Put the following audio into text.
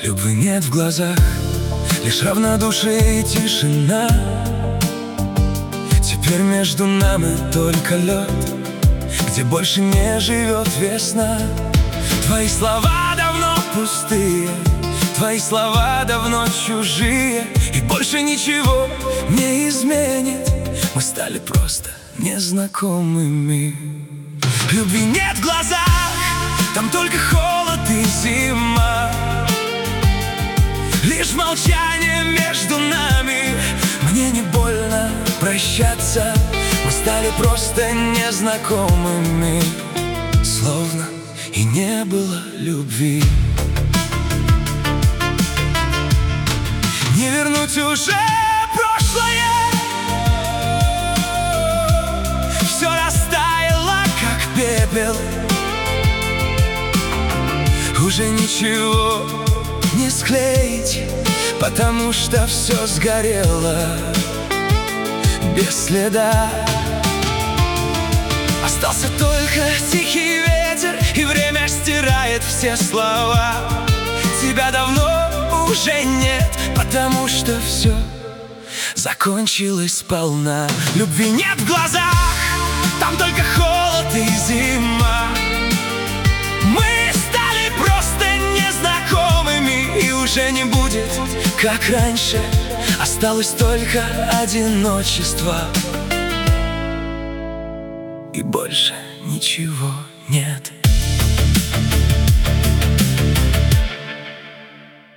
Любви нет в глазах, лишь равнодушие и тишина. Теперь между нами только лед, где больше не живет весна. Твои слова давно пустые, твои слова давно чужие, и больше ничего не изменит. Мы стали просто незнакомыми. Любви нет в глазах, там только холод и зима. Лишь молчание между нами. Мне не больно прощаться, мы стали просто незнакомыми, словно и не было любви. Не вернуть уже прошлое, все растаяло, как пепел. Уже ничего не склеить, потому что все сгорело без следа. Остался только тихий ветер, и время стирает все слова. Тебя давно уже нет, потому что все закончилось сполна. Любви нет в глазах, там только холод и зима. Мы стали просто незнакомыми, и уже не будет, как раньше. Осталось только одиночество, и больше ничего нет.